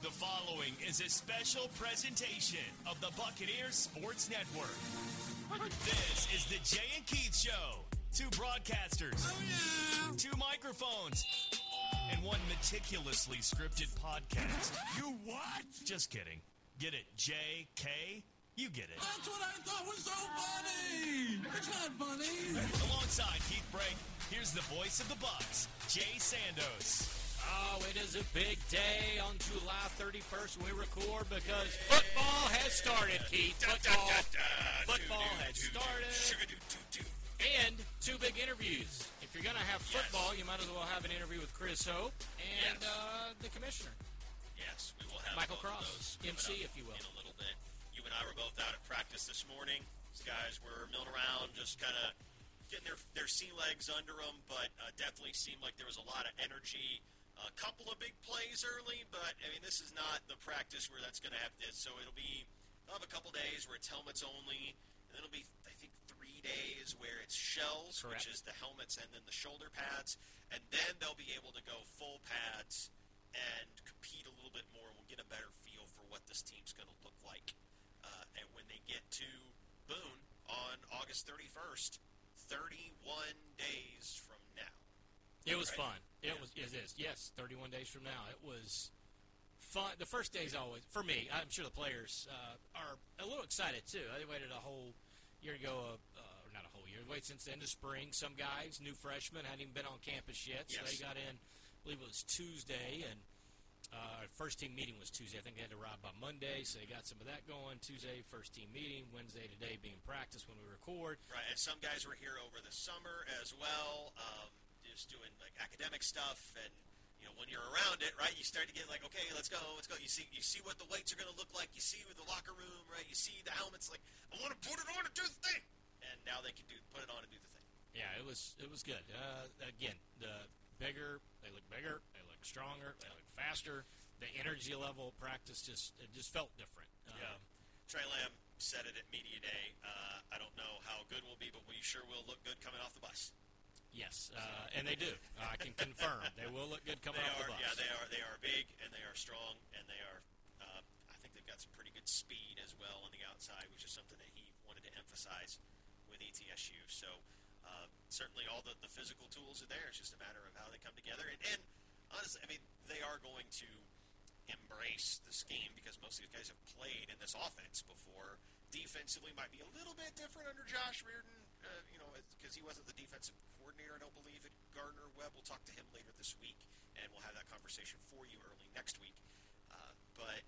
The following is a special presentation of the Buccaneers Sports Network. This is the Jay and Keith Show. Two broadcasters, two microphones, and one meticulously scripted podcast. You what? Just kidding. Get it, J.K.? You get it. That's what I thought was so funny. It's not funny. Alongside Keith Brake, here's the voice of the Bucs, Jay Sandos. Oh, it is a big day on July 31st when we record because football has started, Keith. Football has started. And two big interviews. If you're going to have football, you might as well have an interview with Chris Hope and the commissioner. Yes, we will have Michael both Cross, of those MC, if you will. in a little bit. You and I were both out at practice this morning. These guys were milling around, just kind of getting their sea legs under them, but definitely seemed like there was a lot of energy. A couple of big plays early, but, I mean, this is not the practice where that's going to happen. So they'll have a couple days where it's helmets only, and then it'll be, I think, 3 days where it's shells, Correct. which is the helmets and then the shoulder pads, and then they'll be able to go full pads and compete a little bit more. We'll get a better feel for what this team's going to look like. And when they get to Boone on August 31st, 31 days from now. It was Right? fun. It is. Yes, 31 days from now. It was fun. The first day's always, for me, I'm sure the players are a little excited too. They waited a whole year to go, or not a whole year, wait since the end of spring. Some guys, new freshmen, hadn't even been on campus yet, so Yes. they got in, I believe it was Tuesday, and first team meeting was Tuesday. I think they had to arrive by Monday, so they got some of that going. Tuesday, first team meeting. Wednesday today being practice when we record. Right, and some guys were here over the summer as well, just doing like academic stuff, and when you're around it, right, you start to get like, okay, let's go. You see what the weights are going to look like. You see with the locker room, right? You see the helmets. Like, I want to put it on and do the thing, and now they can put it on and do the thing. Yeah, it was good. Again, they look bigger, they look stronger, they look faster. The energy level of practice just felt different. Trey Lamb said it at Media Day. I don't know how good we'll be, but we sure will look good coming off the bus. Yes, and they do. I can confirm they will look good coming off the bus. Yeah, they are big and they are strong and they are. I think they've got some pretty good speed as well on the outside, which is something that he wanted to emphasize with ETSU. So certainly all the physical tools are there. It's just a matter of how they come together. And honestly, I mean, they are going to embrace this game because most of these guys have played in this offense before. Defensively might be a little bit different under Josh Reardon, because he wasn't the defensive coordinator, I don't believe, at Gardner Webb. We'll talk to him later this week, and we'll have that conversation for you early next week. But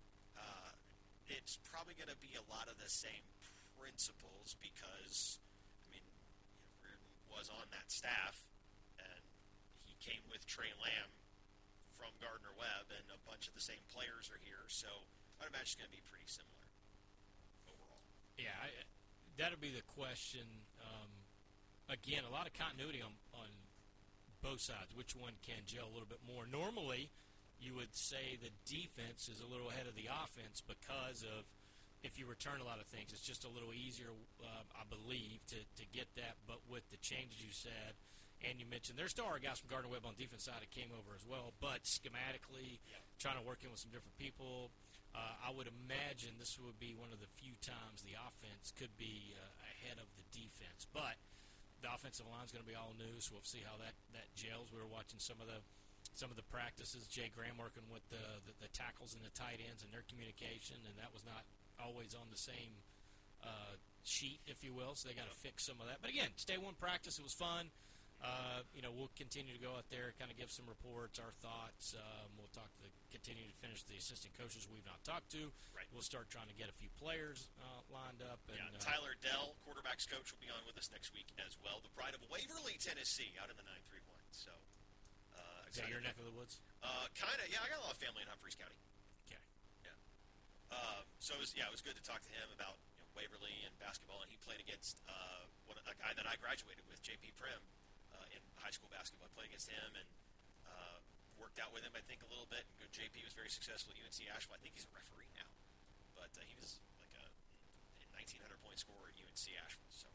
it's probably going to be a lot of the same principles because, I mean, Reardon was on that staff, and he came with Trey Lamb from Gardner Webb, and a bunch of the same players are here. So I'd imagine it's going to be pretty similar overall. Yeah, that'll be the question. Again, a lot of continuity on both sides. Which one can gel a little bit more? Normally, you would say the defense is a little ahead of the offense because of if you return a lot of things. It's just a little easier, I believe, to get that. But with the changes you said, and you mentioned there still are guys from Gardner Webb on the defense side that came over as well, but schematically trying to work in with some different people. I would imagine this would be one of the few times the offense could be ahead of the defense. But the offensive line is going to be all new, so we'll see how that gels. We were watching some of the practices. Jay Graham working with the tackles and the tight ends and their communication, and that was not always on the same sheet, if you will, so they got to fix some of that. But again, day one practice, it was fun. We'll continue to go out there, kind of give some reports, our thoughts. We'll continue to finish the assistant coaches we've not talked to. Right. We'll start trying to get a few players lined up. And, Tyler Dell, quarterback's coach, will be on with us next week as well. The pride of Waverly, Tennessee, out in the 931. So, is that your neck of the woods? Kind of. Yeah, I got a lot of family in Humphreys County. Okay. Yeah. So it was good to talk to him about Waverly and basketball, and he played against a guy that I graduated with, J.P. Prim, in high school basketball. I played against him and worked out with him, I think, a little bit. And J.P. was very successful at UNC Asheville. I think he's a referee now, but he was like a 1,900-point scorer at UNC Asheville. So,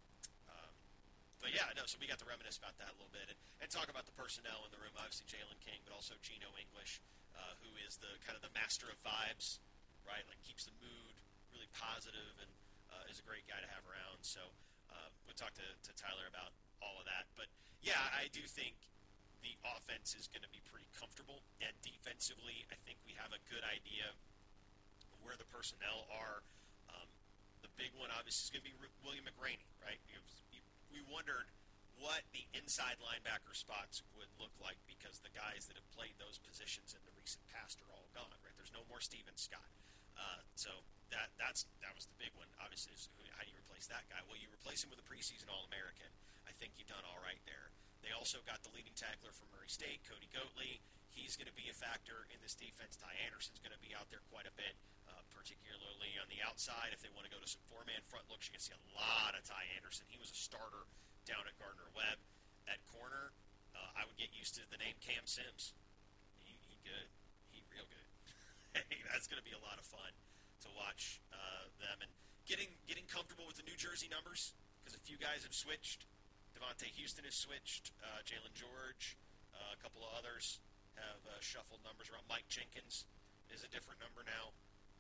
so we got to reminisce about that a little bit and talk about the personnel in the room. Obviously, Jalen King, but also Geno English, who is the kind of the master of vibes, right? Like keeps the mood really positive and is a great guy to have around. So we'll talk to Tyler about all of that. But yeah, I do think the offense is going to be pretty comfortable, and defensively, I think we have a good idea where the personnel are. The big one, obviously, is going to be William McRaney, right? We wondered what the inside linebacker spots would look like because the guys that have played those positions in the recent past are all gone, right? There's no more Steven Scott. So that was the big one, obviously, is how do you replace that guy? Well, you replace him with a preseason All-American. I think you've done all right there. They also got the leading tackler from Murray State, Cody Goatley. He's going to be a factor in this defense. Ty Anderson's going to be out there quite a bit, particularly on the outside. If they want to go to some four-man front looks, you can see a lot of Ty Anderson. He was a starter down at Gardner-Webb. At corner, I would get used to the name Cam Sims. He good. He real good. Hey, that's going to be a lot of fun to watch them. And getting comfortable with the New Jersey numbers, because a few guys have switched. Devontae Houston has switched. Jalen George, a couple of others have shuffled numbers around. Mike Jenkins is a different number now.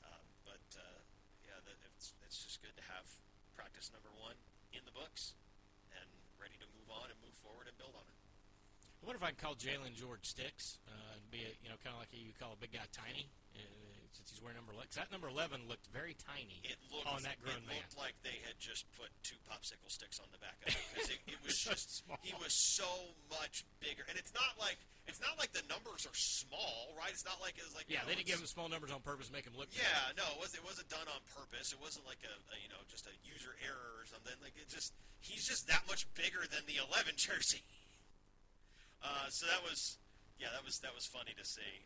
It's just good to have practice number 1 in the books and ready to move on and move forward and build on it. I wonder if I can call Jalen George Sticks and be kind of like you call a big guy tiny since he's wearing number 11. Because that number 11 looked very tiny on that grown man. It looked like they had just put 2 popsicle sticks on the back of it because it was just small. He was so much bigger, and it's not like the numbers are small, right? It's not like it was like they didn't give him small numbers on purpose to make him look. Yeah, no, it wasn't done on purpose. It wasn't like just a user error or something. Like he's just that much bigger than the 11 jersey. So that was funny to see.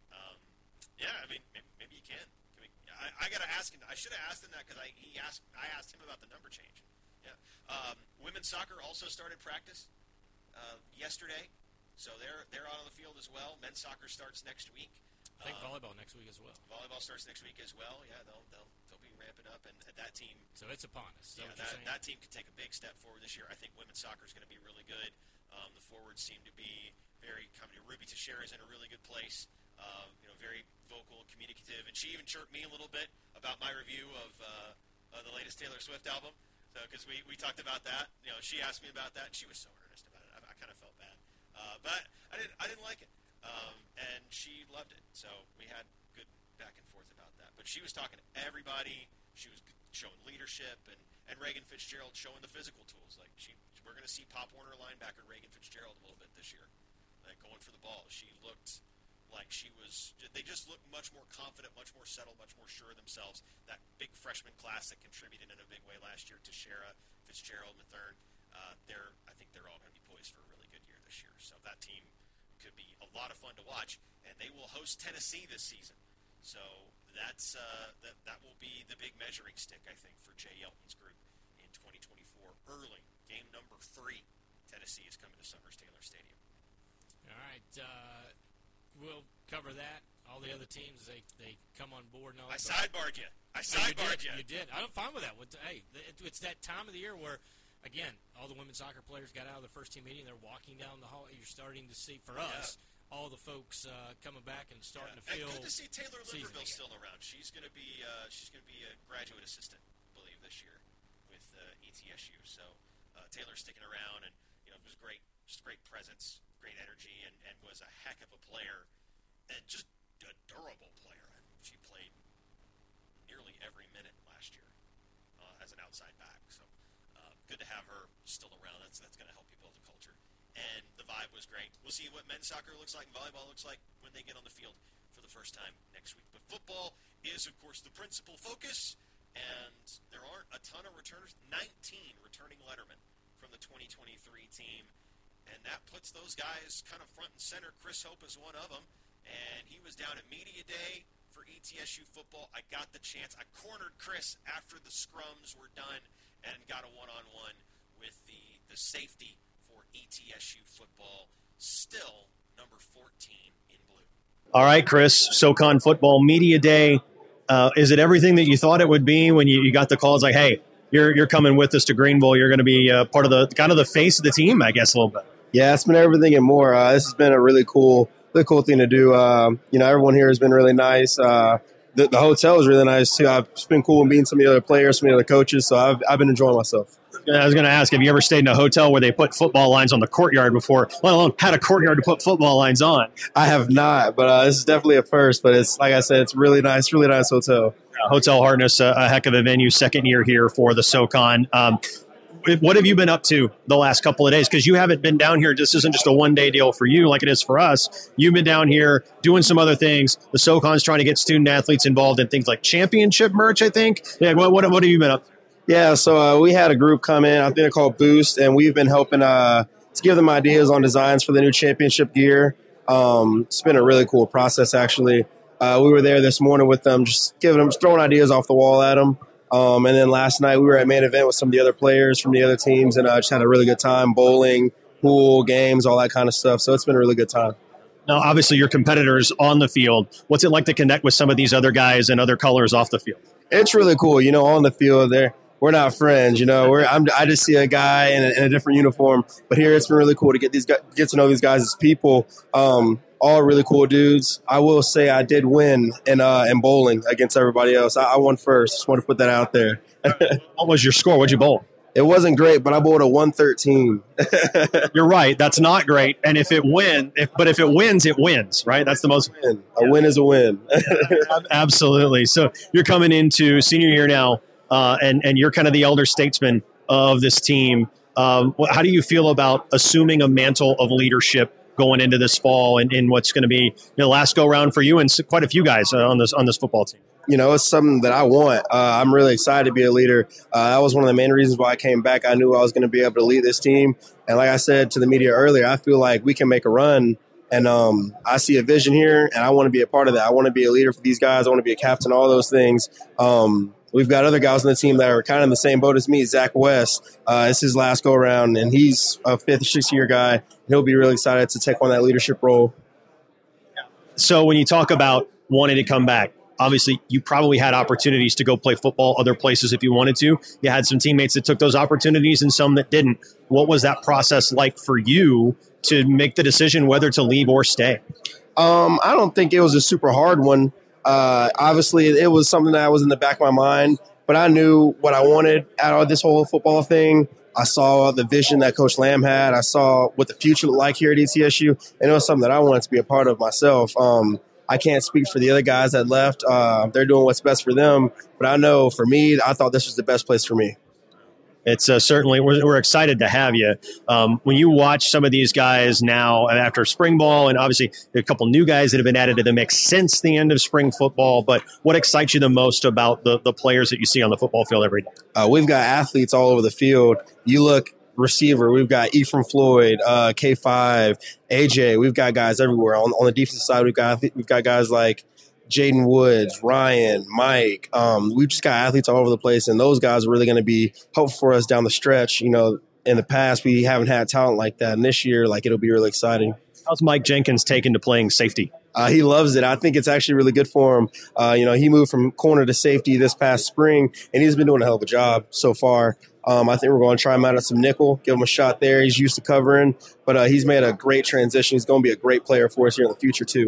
I mean, maybe you can. I got to ask him. I should have asked him that because I asked him about the number change. Yeah. Women's soccer also started practice yesterday, so they're out on the field as well. Men's soccer starts next week. I think volleyball next week as well. Volleyball starts next week as well. Yeah, they'll be ramping up, and that team. So it's upon us. That team could take a big step forward this year. I think women's soccer is going to be really good. The forwards seem to be very comfortable. Ruby Teixeira is in a really good place. Very vocal, communicative, and she even chirped me a little bit about my review of the latest Taylor Swift album. So, because we talked about that, she asked me about that, and she was so earnest about it. I kind of felt bad, but I didn't like it, and she loved it. So we had good back and forth about that. But she was talking to everybody. She was showing leadership, and Reagan Fitzgerald showing the physical tools. Like we're going to see Pop Warner linebacker Reagan Fitzgerald a little bit this year, like going for the ball. She looked like they just looked much more confident, much more settled, much more sure of themselves. That big freshman class that contributed in a big way last year, Teixeira, Fitzgerald, Mathern, I think they're all going to be poised for a really good year this year. So that team could be a lot of fun to watch, and they will host Tennessee this season. So that's that will be the big measuring stick, I think, for Jay Yelton's group in 2024. Early, game number 3, Tennessee is coming to Summers-Taylor Stadium. All right. We'll cover that. All the other teams, they come on board. And all I sidebarred you. You did. I'm fine with that. Hey, it's that time of the year where, again, all the women's soccer players got out of the first team meeting. They're walking down the hall. You're starting to see, for us, all the folks coming back and starting to feel. And good to see Taylor Liverville still around. She's going to be a graduate assistant, I believe, this year with ETSU. So Taylor's sticking around, and it was great. Just great presence, great energy, and was a heck of a player, and just a durable player. She played nearly every minute last year as an outside back. So good to have her still around. That's going to help you build a culture. And the vibe was great. We'll see what men's soccer looks like and volleyball looks like when they get on the field for the first time next week. But football is, of course, the principal focus, and there aren't a ton of returners. 19 returning lettermen from the 2023 team. And that puts those guys kind of front and center. Chris Hope is one of them, and he was down at Media Day for ETSU football. I got the chance. I cornered Chris after the scrums were done and got a one-on-one with the safety for ETSU football, still number 14 in blue. All right, Chris, SoCon football Media Day. Is it everything that you thought it would be when you got the call? It's like, hey, you're coming with us to Greenville. You're going to be part of the kind of the face of the team, I guess, a little bit. Yeah, it's been everything and more. This has been a really cool really cool thing to do. Everyone here has been really nice. The hotel is really nice too. It's been cool meeting some of the other players, some of the other coaches. So I've been enjoying myself. I was going to ask, have you ever stayed in a hotel where they put football lines on the courtyard before, let alone had a courtyard to put football lines on? I have not, but this is definitely a first. But it's, like I said, it's really nice hotel. Hotel Hartness, a heck of a venue, second year here for the SoCon. What have you been up to the last couple of days? Because you haven't been down here. This isn't just a one-day deal for you like it is for us. You've been down here doing some other things. The SoCon's trying to get student-athletes involved in things like championship merch, I think. Yeah, what have you been up to? Yeah, so we had a group come in. I think they're called Boost, and we've been helping to give them ideas on designs for the new championship gear. It's been a really cool process, actually. We were there this morning with them, just throwing ideas off the wall at them. And then last night we were at main event with some of the other players from the other teams, and just had a really good time, bowling, pool, games, all that kind of stuff. So it's been a really good time. Now, obviously, your competitors on the field. What's it like to connect with some of these other guys and other colors off the field? It's really cool. On the field, we're not friends. I just see a guy in a different uniform. But here, it's been really cool to get to know these guys as people. All really cool dudes. I will say I did win in bowling against everybody else. I won first. Just want to put that out there. What was your score? What'd you bowl? It wasn't great, but I bowled a 113. You're right. That's not great. And if it wins, it wins, right? That's the most. A win is a win. Absolutely. So you're coming into senior year now, and you're kind of the elder statesman of this team. How do you feel about assuming a mantle of leadership going into this fall and in what's going to be the last go round for you and quite a few guys on this football team? It's something that I want. I'm really excited to be a leader. That was one of the main reasons why I came back. I knew I was going to be able to lead this team. And like I said to the media earlier, I feel like we can make a run. And I see a vision here, and I want to be a part of that. I want to be a leader for these guys. I want to be a captain, all those things. We've got other guys on the team that are kind of in the same boat as me. Zach West, it's his last go-around, and he's a fifth or sixth-year guy. He'll be really excited to take on that leadership role. So when you talk about wanting to come back, obviously you probably had opportunities to go play football other places if you wanted to. You had some teammates that took those opportunities and some that didn't. What was that process like for you to make the decision whether to leave or stay? I don't think it was a super hard one. Obviously, it was something that was in the back of my mind, but I knew what I wanted out of this whole football thing. I saw the vision that Coach Lamb had. I saw what the future looked like here at ETSU, and it was something that I wanted to be a part of myself. I can't speak for the other guys that left. They're doing what's best for them, but I know for me, I thought this was the best place for me. It's certainly, we're excited to have you. When you watch some of these guys now after spring ball, and obviously there are a couple new guys that have been added to the mix since the end of spring football, but what excites you the most about the players that you see on the football field every day? We've got athletes all over the field. You look receiver, we've got Ephraim Floyd, K5, AJ. We've got guys everywhere. On the defensive side, we've got guys like Jaden Woods, Ryan, Mike. We've just got athletes all over the place, and those guys are really going to be helpful for us down the stretch. In the past, we haven't had talent like that, and this year, it'll be really exciting. How's Mike Jenkins taken to playing safety? He loves it. I think it's actually really good for him. He moved from corner to safety this past spring, and he's been doing a hell of a job so far. I think we're going to try him out at some nickel, give him a shot there. He's used to covering, but he's made a great transition. He's going to be a great player for us here in the future, too.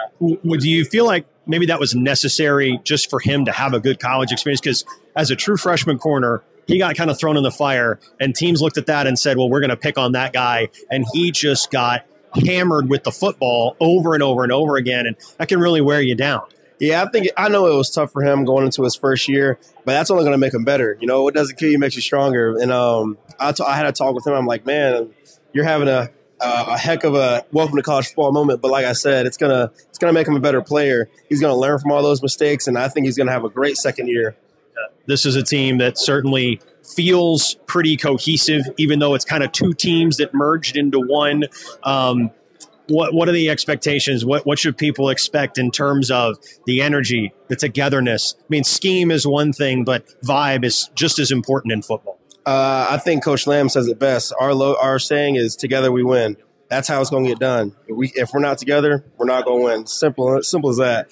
Do you feel like maybe that was necessary just for him to have a good college experience? Because as a true freshman corner, he got kind of thrown in the fire, and teams looked at that and said, well, we're going to pick on that guy. And he just got hammered with the football over and over and over again, and that can really wear you down. Yeah, I know it was tough for him going into his first year, but that's only going to make him better. What doesn't kill you makes you stronger. And I had a talk with him. I'm like, man, you're having a heck of a welcome to college football moment. But like I said, it's gonna make him a better player. He's going to learn from all those mistakes, and I think he's going to have a great second year. This is a team that certainly feels pretty cohesive, even though it's kind of two teams that merged into one. What are the expectations? What should people expect in terms of the energy, the togetherness? I mean, scheme is one thing, but vibe is just as important in football. I think Coach Lamb says it best. Our saying is, together we win. That's how it's going to get done. If we're not together, we're not going to win. Simple as that.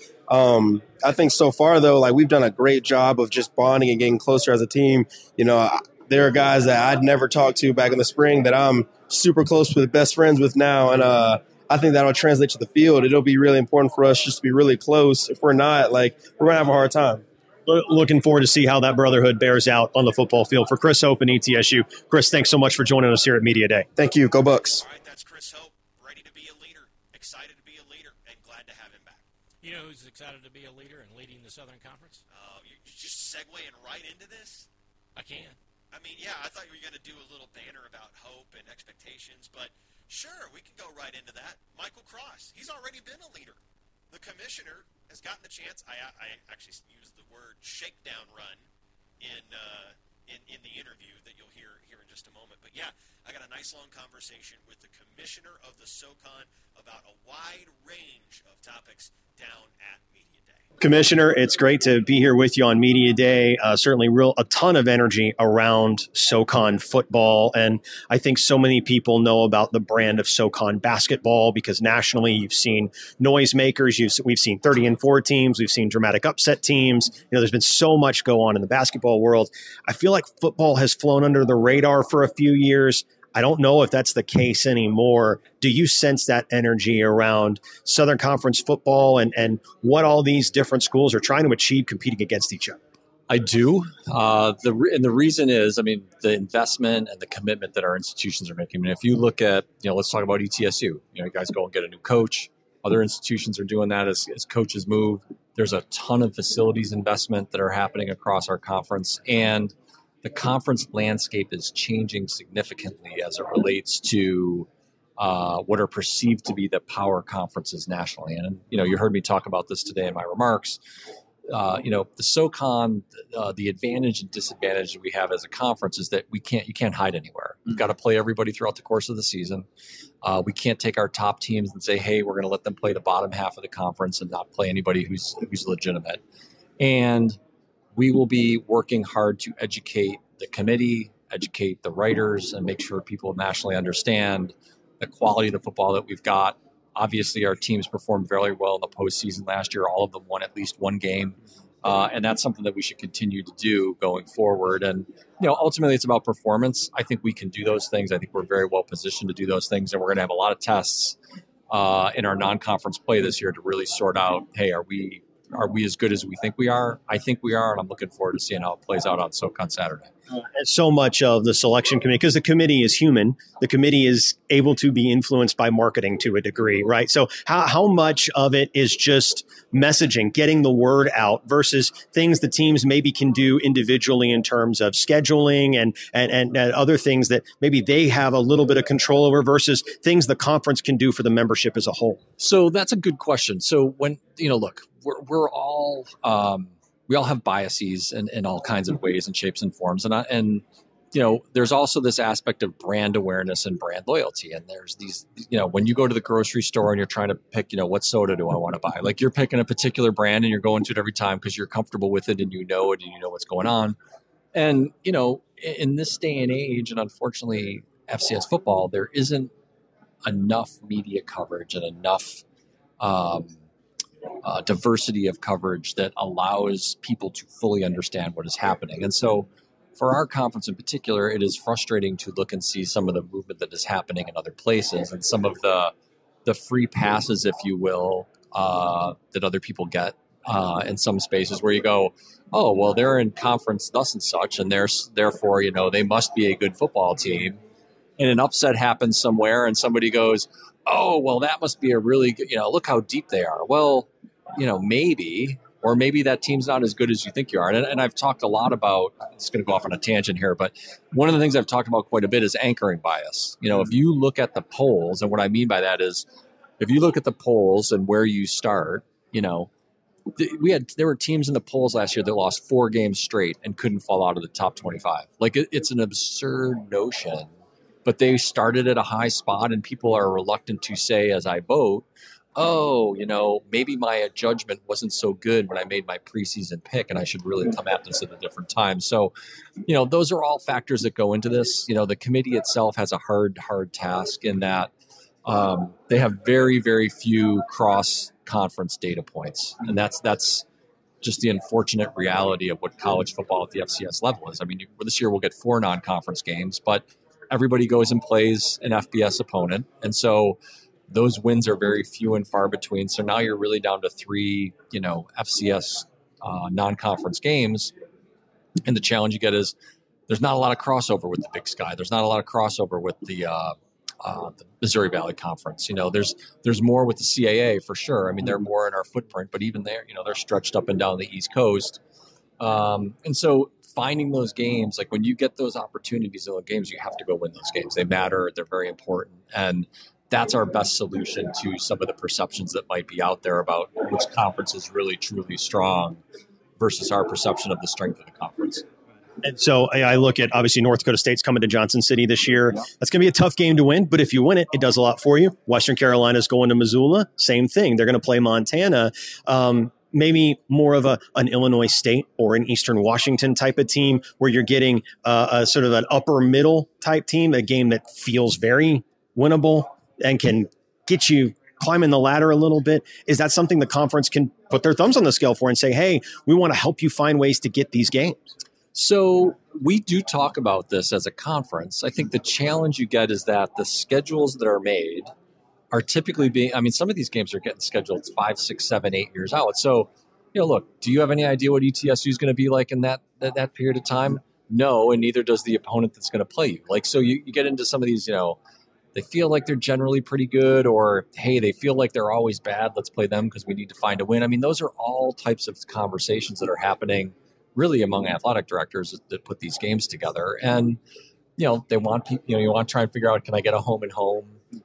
I think so far, though, we've done a great job of just bonding and getting closer as a team. There are guys that I'd never talked to back in the spring that I'm super close with, best friends with now, and I think that'll translate to the field. It'll be really important for us just to be really close. If we're not, like, we're going to have a hard time. Looking forward to see how that brotherhood bears out on the football field. For Chris Hope and ETSU, Chris, thanks so much for joining us here at Media Day. Thank you. Go Bucks. All right, that's Chris Hope, ready to be a leader, excited to be a leader, and glad to have him back. You know who's excited to be a leader and leading the Southern Conference? You're just segueing right into this? I can. I mean, yeah, I thought you were going to do a little banner about hope and expectations, but sure, we can go right into that. Michael Cross, he's already been a leader. The commissioner has gotten the chance. I actually used the word shakedown run in the interview that you'll hear here in just a moment. But yeah, I got a nice long conversation with the commissioner of the SoCon about a wide range of topics down at Media Day. Commissioner, it's great to be here with you on Media Day. Certainly a ton of energy around SoCon football. And I think so many people know about the brand of SoCon basketball because nationally you've seen noisemakers. We've seen 30-4 teams. We've seen dramatic upset teams. There's been so much go on in the basketball world. I feel like football has flown under the radar for a few years. I don't know if that's the case anymore. Do you sense that energy around Southern Conference football and what all these different schools are trying to achieve competing against each other? I do. The reason is, the investment and the commitment that our institutions are making. If you look at, let's talk about ETSU. You guys go and get a new coach. Other institutions are doing that as coaches move. There's a ton of facilities investment that are happening across our conference, and the conference landscape is changing significantly as it relates to what are perceived to be the power conferences nationally. And, you heard me talk about this today in my remarks. The SoCon, the advantage and disadvantage that we have as a conference is that you can't hide anywhere. You've got to play everybody throughout the course of the season. We can't take our top teams and say, hey, we're going to let them play the bottom half of the conference and not play anybody who's legitimate. And we will be working hard to educate the committee, educate the writers, and make sure people nationally understand the quality of the football that we've got. Obviously, our teams performed very well in the postseason last year. All of them won at least one game. And that's something that we should continue to do going forward. And, ultimately it's about performance. I think we can do those things. I think we're very well positioned to do those things. And we're going to have a lot of tests in our non-conference play this year to really sort out, hey, are we as good as we think we are? I think we are, and I'm looking forward to seeing how it plays out on SoCon Saturday. And so much of the selection committee, because the committee is human, the committee is able to be influenced by marketing to a degree, right? So how much of it is just messaging, getting the word out versus things the teams maybe can do individually in terms of scheduling and other things that maybe they have a little bit of control over versus things the conference can do for the membership as a whole? So that's a good question. So when, look, we're all we all have biases in all kinds of ways and shapes and forms, and there's also this aspect of brand awareness and brand loyalty. And there's these, when you go to the grocery store and you're trying to pick, what soda do I want to buy? Like you're picking a particular brand and you're going to it every time because you're comfortable with it and you know it and you know what's going on. And in this day and age, and unfortunately FCS football, there isn't enough media coverage and enough diversity of coverage that allows people to fully understand what is happening. And so for our conference in particular, it is frustrating to look and see some of the movement that is happening in other places and some of the free passes, if you will, that other people get in some spaces where you go, oh, well, they're in conference thus and such, and therefore, they must be a good football team. And an upset happens somewhere and somebody goes, oh, well, that must be a really good, look how deep they are. Well, maybe, or maybe that team's not as good as you think you are. And I've talked a lot about, it's going to go off on a tangent here, but one of the things I've talked about quite a bit is anchoring bias. If you look at the polls, and what I mean by that is, if you look at the polls and where you start, there were teams in the polls last year that lost 4 games straight and couldn't fall out of the top 25. Like it's an absurd notion, but they started at a high spot and people are reluctant to say, as I vote, oh, maybe my judgment wasn't so good when I made my preseason pick and I should really come at this at a different time. So, those are all factors that go into this. The committee itself has a hard task in that they have very, very few cross-conference data points. And that's just the unfortunate reality of what college football at the FCS level is. This year we'll get 4 non-conference games, but everybody goes and plays an FBS opponent. And so those wins are very few and far between. So now you're really down to 3, FCS non-conference games. And the challenge you get is there's not a lot of crossover with the Big Sky. There's not a lot of crossover with the Missouri Valley Conference. There's more with the CAA for sure. I mean, they're more in our footprint, but even there, they're stretched up and down the East Coast. And so finding those games, like when you get those opportunities in those games, you have to go win those games. They matter. They're very important. And that's our best solution to some of the perceptions that might be out there about which conference is really, truly strong versus our perception of the strength of the conference. And so I look at, obviously, North Dakota State's coming to Johnson City this year. That's going to be a tough game to win, but if you win it, it does a lot for you. Western Carolina's going to Missoula. Same thing. They're going to play Montana. Maybe more of an Illinois State or an Eastern Washington type of team where you're getting a sort of an upper middle type team, a game that feels very winnable and can get you climbing the ladder a little bit. Is that something the conference can put their thumbs on the scale for and say, hey, we want to help you find ways to get these games? So we do talk about this as a conference. I think the challenge you get is that the schedules that are made are typically some of these games are getting scheduled 5, 6, 7, 8 years out. So, look, do you have any idea what ETSU is going to be like in that period of time? No, and neither does the opponent that's going to play you. Like, so you get into some of these, they feel like they're generally pretty good, or, hey, they feel like they're always bad. Let's play them because we need to find a win. I mean, those are all types of conversations that are happening really among athletic directors that put these games together. And, they want people, you want to try and figure out, can I get a home and home?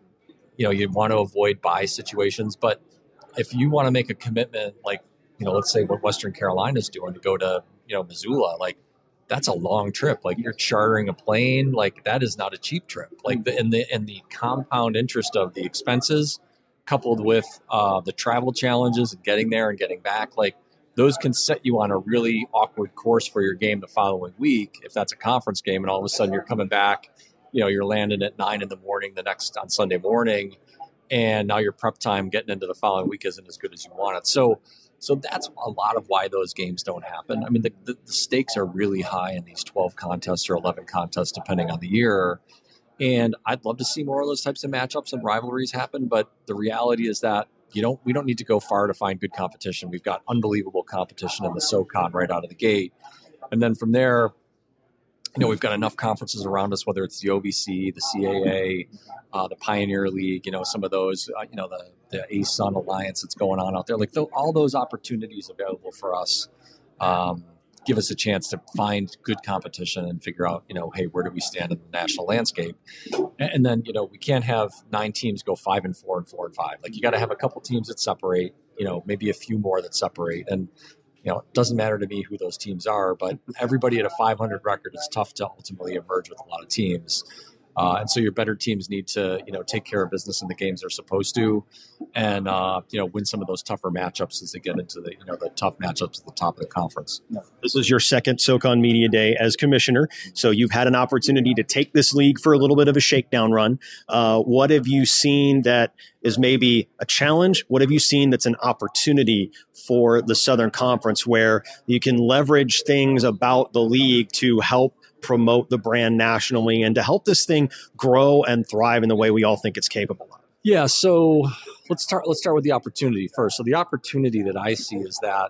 You want to avoid buy situations. But if you want to make a commitment, like, let's say what Western Carolina is doing to go to, Missoula, like, that's a long trip. Like, you're chartering a plane. Like, that is not a cheap trip. Like, the compound interest of the expenses coupled with the travel challenges and getting there and getting back, like, those can set you on a really awkward course for your game the following week. If that's a conference game and all of a sudden you're coming back, you're landing at 9 a.m. on Sunday morning, and now your prep time getting into the following week isn't as good as you want it. So that's a lot of why those games don't happen. I mean, the stakes are really high in these 12 contests or 11 contests, depending on the year. And I'd love to see more of those types of matchups and rivalries happen. But the reality is that we don't need to go far to find good competition. We've got unbelievable competition in the SoCon right out of the gate. And then from there, we've got enough conferences around us, whether it's the OVC, the CAA, the Pioneer League, some of those, the ASUN Alliance that's going on out there. Like, all those opportunities available for us give us a chance to find good competition and figure out, hey, where do we stand in the national landscape? And then, we can't have 9 teams go 5-4 and 4-5. Like, you got to have a couple teams that separate, maybe a few more that separate. And it doesn't matter to me who those teams are, but everybody at a 500 record is tough to ultimately emerge with a lot of teams. And so your better teams need to, take care of business in the games they're supposed to, and, win some of those tougher matchups as they get into the, the tough matchups at the top of the conference. This is your second SoCon Media Day as commissioner. So you've had an opportunity to take this league for a little bit of a shakedown run. What have you seen that is maybe a challenge? What have you seen that's an opportunity for the Southern Conference where you can leverage things about the league to help promote the brand nationally and to help this thing grow and thrive in the way we all think it's capable of? Yeah, so let's start with the opportunity first. So the opportunity that I see is that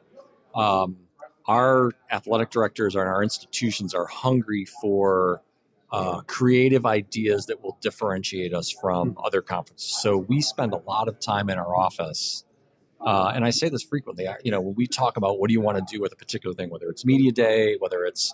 our athletic directors and our institutions are hungry for creative ideas that will differentiate us from other conferences. So we spend a lot of time in our office, and I say this frequently, when we talk about what do you want to do with a particular thing, whether it's Media Day, whether it's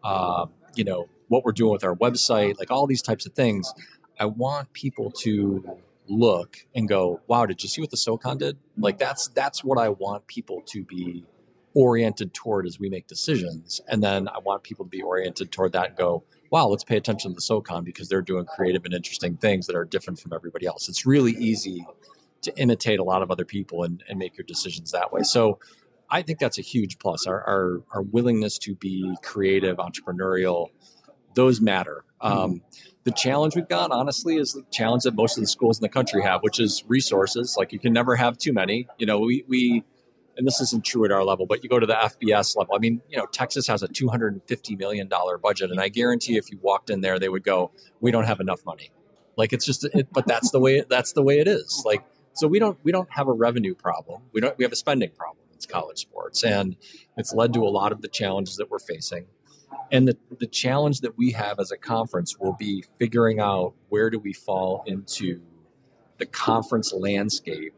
what we're doing with our website, like all these types of things, I want people to look and go, wow, did you see what the SoCon did? Like, that's what I want people to be oriented toward as we make decisions. And then I want people to be oriented toward that and go, wow, let's pay attention to the SoCon because they're doing creative and interesting things that are different from everybody else. It's really easy to imitate a lot of other people and make your decisions that way. So I think that's a huge plus. Our willingness to be creative, entrepreneurial, those matter. The challenge we've got, honestly, is the challenge that most of the schools in the country have, which is resources. Like, you can never have too many. We and this isn't true at our level, but you go to the FBS level. I mean, Texas has a $250 million budget, and I guarantee if you walked in there, they would go, we don't have enough money. Like it's just, but that's the way it is. Like, so we don't have a revenue problem. We have a spending problem. It's college sports, and it's led to a lot of the challenges that we're facing. And the challenge that we have as a conference will be figuring out where do we fall into the conference landscape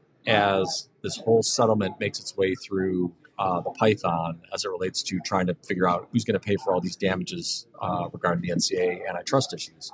as this whole settlement makes its way through the Python as it relates to trying to figure out who's going to pay for all these damages regarding the NCAA antitrust issues.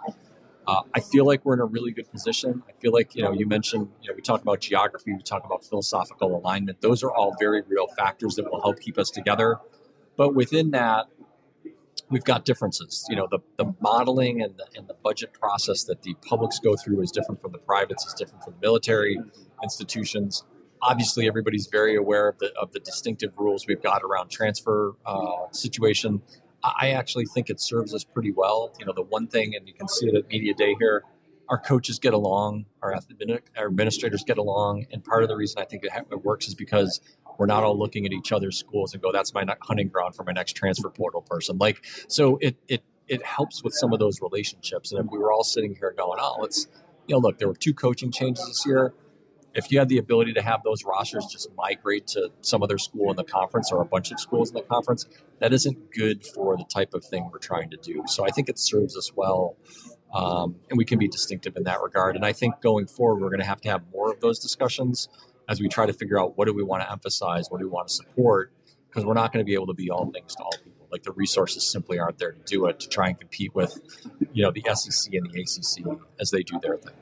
I feel like we're in a really good position. I feel like, you mentioned, we talk about geography, we talk about philosophical alignment. Those are all very real factors that will help keep us together. But within that, we've got differences. The modeling and the budget process that the publics go through is different from the privates, is different from the military institutions. Obviously, everybody's very aware of the distinctive rules we've got around transfer situation. I actually think it serves us pretty well. The one thing, and you can see it at Media Day here, our coaches get along, our administrators get along, and part of the reason I think it works is because we're not all looking at each other's schools and go, that's my hunting ground for my next transfer portal person. Like, so it helps with some of those relationships. And if we were all sitting here going, look, there were 2 coaching changes this year. If you had the ability to have those rosters just migrate to some other school in the conference or a bunch of schools in the conference, that isn't good for the type of thing we're trying to do. So I think it serves us well, and we can be distinctive in that regard. And I think going forward, we're going to have more of those discussions as we try to figure out what do we want to emphasize, what do we want to support, because we're not going to be able to be all things to all people. Like the resources simply aren't there to do it, to try and compete with, the SEC and the ACC as they do their thing.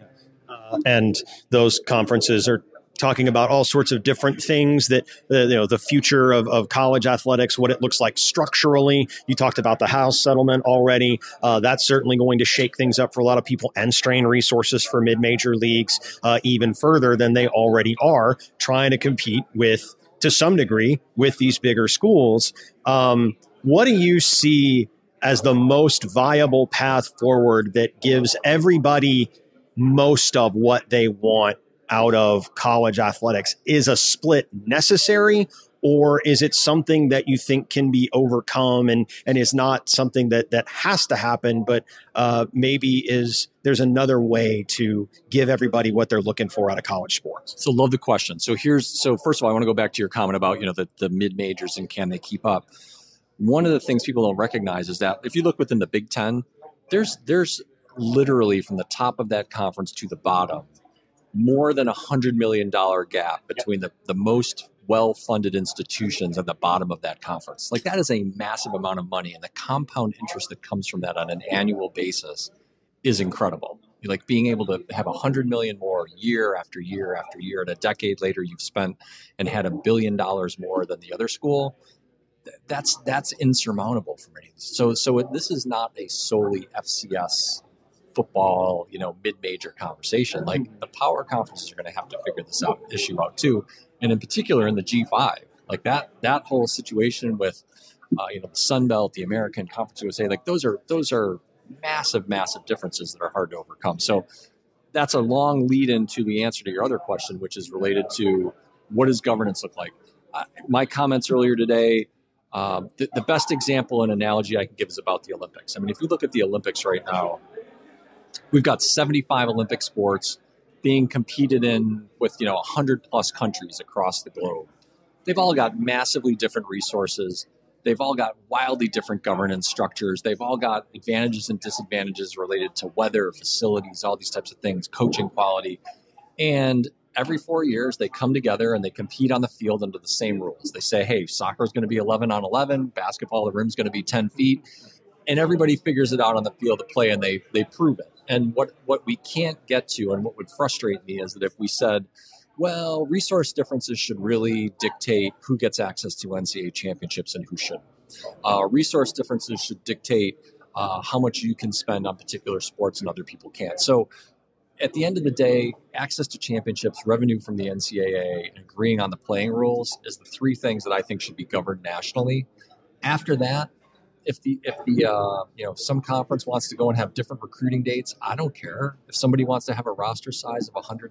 And those conferences are talking about all sorts of different things that, the future of college athletics, what it looks like structurally. You talked about the House settlement already. That's certainly going to shake things up for a lot of people and strain resources for mid-major leagues even further than they already are, trying to compete with, to some degree, with these bigger schools. What do you see as the most viable path forward that gives everybody most of what they want out of college athletics? Is a split necessary, or is it something that you think can be overcome and is not something that has to happen, but maybe there's another way to give everybody what they're looking for out of college sports? So love the question. So first of all, I want to go back to your comment about, the mid-majors and can they keep up? One of the things people don't recognize is that if you look within the Big Ten, there's literally from the top of that conference to the bottom, more than $100 million gap between the most well-funded institutions at the bottom of that conference. Like, that is a massive amount of money, and the compound interest that comes from that on an annual basis is incredible. Like, being able to have $100 million more year after year after year, and a decade later you've spent and had $1 billion more than the other school. That's insurmountable for many. So this is not a solely FCS football, mid-major conversation. Like, the power conferences are going to have to figure this issue out too, and in particular in the G5, like that whole situation with, the Sun Belt, the American Conference USA, like those are massive differences that are hard to overcome. So that's a long lead into the answer to your other question, which is related to what does governance look like. My comments earlier today. The best example and analogy I can give is about the Olympics. I mean, if you look at the Olympics right now, we've got 75 Olympic sports being competed in with, 100 plus countries across the globe. They've all got massively different resources. They've all got wildly different governance structures. They've all got advantages and disadvantages related to weather, facilities, all these types of things, coaching quality. And every 4 years, they come together and they compete on the field under the same rules. They say, hey, soccer is going to be 11 on 11, basketball, the rim's going to be 10 feet. And everybody figures it out on the field of play, and they prove it. And what we can't get to, and what would frustrate me, is that if we said, well, resource differences should really dictate who gets access to NCAA championships and who shouldn't. Resource differences should dictate how much you can spend on particular sports and other people can't. So at the end of the day, access to championships, revenue from the NCAA, and agreeing on the playing rules is the 3 things that I think should be governed nationally. After that, if some conference wants to go and have different recruiting dates, I don't care. If somebody wants to have a roster size of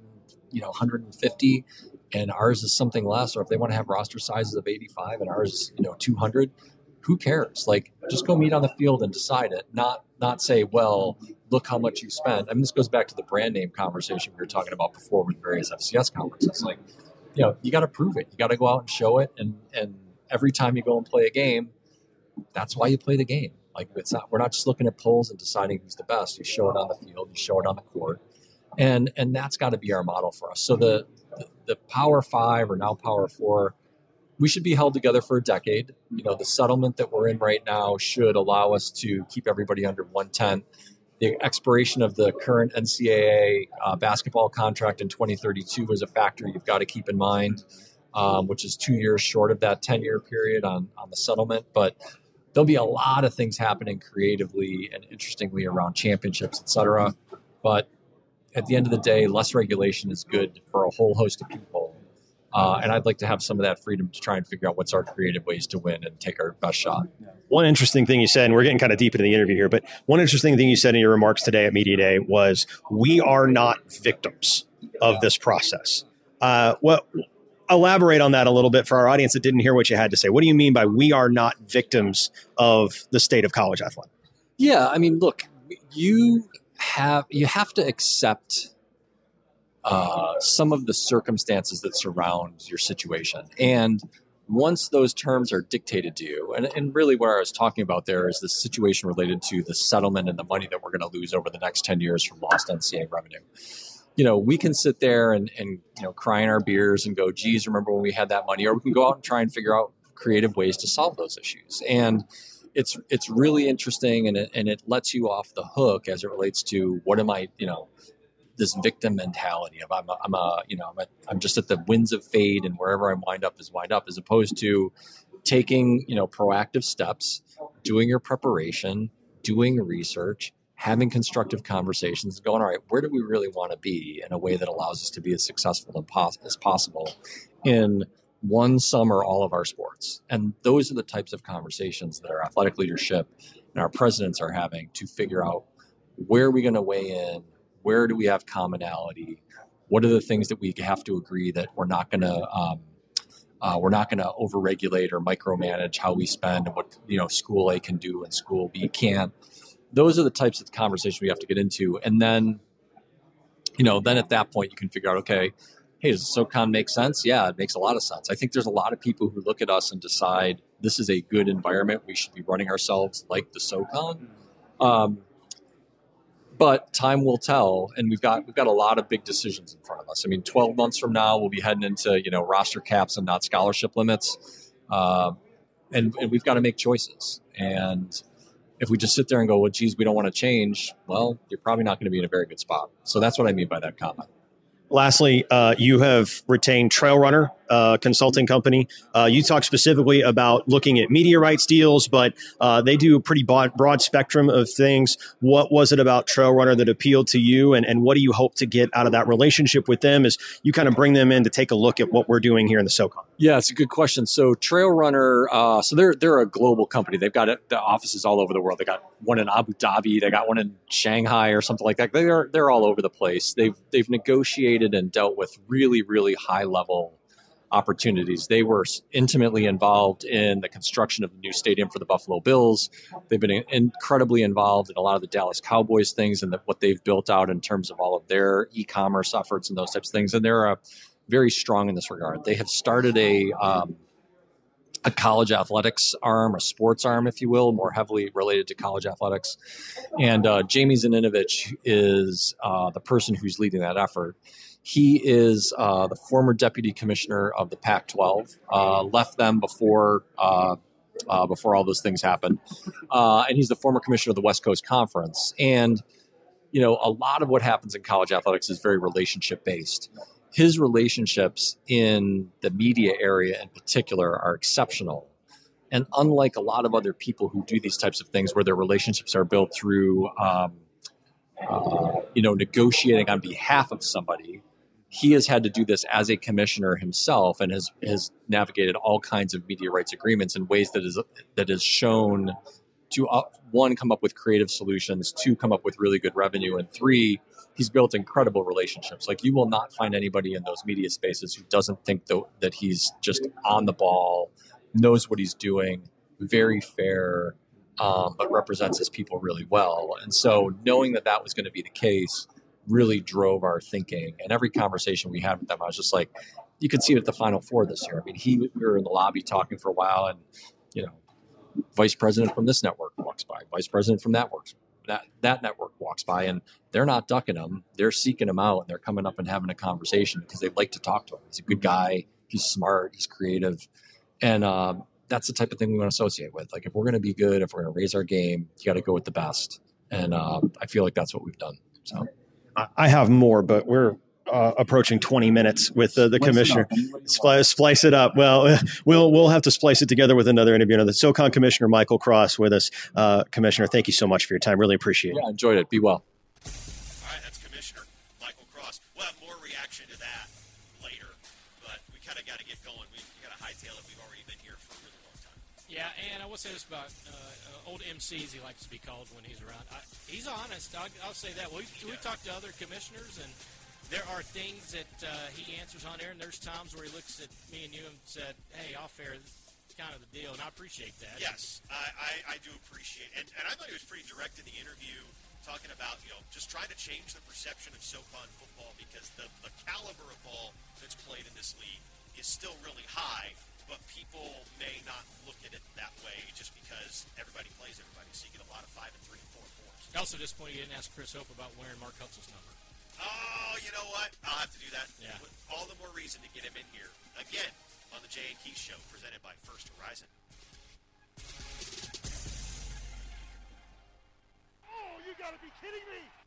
150 and ours is something less, or if they want to have roster sizes of 85 and ours is 200, who cares? Like, just go meet on the field and decide it. Not say, well, look how much you spent. I mean, this goes back to the brand name conversation we were talking about before with various FCS conferences. Like, you got to prove it. You got to go out and show it. And every time you go and play a game, that's why you play the game. Like, we're not just looking at polls and deciding who's the best. You show it on the field, you show it on the court. And that's got to be our model for us. So the Power 5 or now Power 4, we should be held together for a decade. The settlement that we're in right now should allow us to keep everybody under 110. The expiration of the current NCAA basketball contract in 2032 is a factor you've got to keep in mind, which is 2 years short of that 10-year period on the settlement. But there'll be a lot of things happening creatively and interestingly around championships, et cetera. But at the end of the day, less regulation is good for a whole host of people. And I'd like to have some of that freedom to try and figure out what's our creative ways to win and take our best shot. One interesting thing you said, and we're getting kind of deep into the interview here, but one interesting thing you said in your remarks today at Media Day was, we are not victims of this process. Elaborate on that a little bit for our audience that didn't hear what you had to say. What do you mean by we are not victims of the state of college athletics? Yeah, I mean, look, you have to accept some of the circumstances that surround your situation. And once those terms are dictated to you, and really what I was talking about there is the situation related to the settlement and the money that we're going to lose over the next 10 years from lost NCAA revenue. We can sit there and cry in our beers and go, geez, remember when we had that money? Or we can go out and try and figure out creative ways to solve those issues. And it's really interesting, and it lets you off the hook as it relates to what am I, this victim mentality of I'm just at the winds of fate and wherever I wind up, as opposed to taking, proactive steps, doing your preparation, doing research, having constructive conversations, going, all right, where do we really want to be in a way that allows us to be as successful as possible in one, some, or all of our sports. And those are the types of conversations that our athletic leadership and our presidents are having to figure out, where are we going to weigh in? Where do we have commonality? What are the things that we have to agree that we're not going to overregulate or micromanage how we spend, and what school A can do and school B can't. Those are the types of conversations we have to get into, and then at that point you can figure out, okay, hey, does SoCon make sense? Yeah, it makes a lot of sense. I think there's a lot of people who look at us and decide this is a good environment. We should be running ourselves like the SoCon. But time will tell, and we've got a lot of big decisions in front of us. I mean, 12 months from now, we'll be heading into roster caps and not scholarship limits, and we've got to make choices. And if we just sit there and go, well, geez, we don't want to change, well, you're probably not going to be in a very good spot. So that's what I mean by that comment. Lastly, you have retained Trail Runner consulting company. You talk specifically about looking at media rights deals, but they do a pretty broad spectrum of things. What was it about Trail Runner that appealed to you, and what do you hope to get out of that relationship with them as you kind of bring them in to take a look at what we're doing here in the SoCon? Yeah, it's a good question. So Trail Runner, so they're a global company. They've got the offices all over the world. They got one in Abu Dhabi. They got one in Shanghai or something like that. They're all over the place. They've negotiated and dealt with really, really high level opportunities. They were intimately involved in the construction of the new stadium for the Buffalo Bills. They've been incredibly involved in a lot of the Dallas Cowboys things and what they've built out in terms of all of their e-commerce efforts and those types of things. And they're very strong in this regard. They have started a college athletics arm, a sports arm, if you will, more heavily related to college athletics. And Jamie Zaninovich is the person who's leading that effort. He is the former deputy commissioner of the Pac-12, left them before all those things happened. And he's the former commissioner of the West Coast Conference. And, a lot of what happens in college athletics is very relationship-based. His relationships in the media area in particular are exceptional. And unlike a lot of other people who do these types of things where their relationships are built through, negotiating on behalf of somebody, he has had to do this as a commissioner himself and has navigated all kinds of media rights agreements in ways that is shown to, one, come up with creative solutions, two, come up with really good revenue, and three, he's built incredible relationships. Like, you will not find anybody in those media spaces who doesn't think that he's just on the ball, knows what he's doing, very fair, but represents his people really well. And so knowing that that was going to be the case really drove our thinking. And every conversation we had with them, I was just like, you could see it at the Final Four this year. I mean, we were in the lobby talking for a while, and, vice president from this network walks by, vice president from that network walks by, and they're not ducking him. They're seeking him out, and they're coming up and having a conversation because they like to talk to him. He's a good guy. He's smart. He's creative. And that's the type of thing we want to associate with. Like, if we're going to be good, if we're going to raise our game, you got to go with the best. And I feel like that's what we've done. So I have more, but we're approaching 20 minutes with the commissioner. Splice it up. Well, we'll have to splice it together with another interview. The SoCon Commissioner Michael Cross with us. Commissioner, thank you so much for your time. Really appreciate it. Yeah, enjoyed it. Be well. All right, that's Commissioner Michael Cross. We'll have more reaction to that later, but we kind of got to get going. We got to hightail it. We've already been here for a really long time. Yeah, and I will say this about old MC, as he likes to be called when he's around. He's honest. I'll say that. We've talked to other commissioners, and there are things that he answers on air, and there's times where he looks at me and you and said, hey, off air, this is kind of the deal, and I appreciate that. Yes, I do appreciate it. And I thought he was pretty direct in the interview, talking about, just trying to change the perception of SoCon football, because the caliber of ball that's played in this league is still really high, but people may not look at it that way just because everybody plays everybody. So you get a lot of 5 and 3 and 4 and 4s. Also disappointed you didn't ask Chris Hope about wearing Mark Hutzel's number. Oh, you know what? I'll have to do that. Yeah. All the more reason to get him in here. Again, on the Jay and Keith Show, presented by First Horizon. Oh, you gotta be kidding me!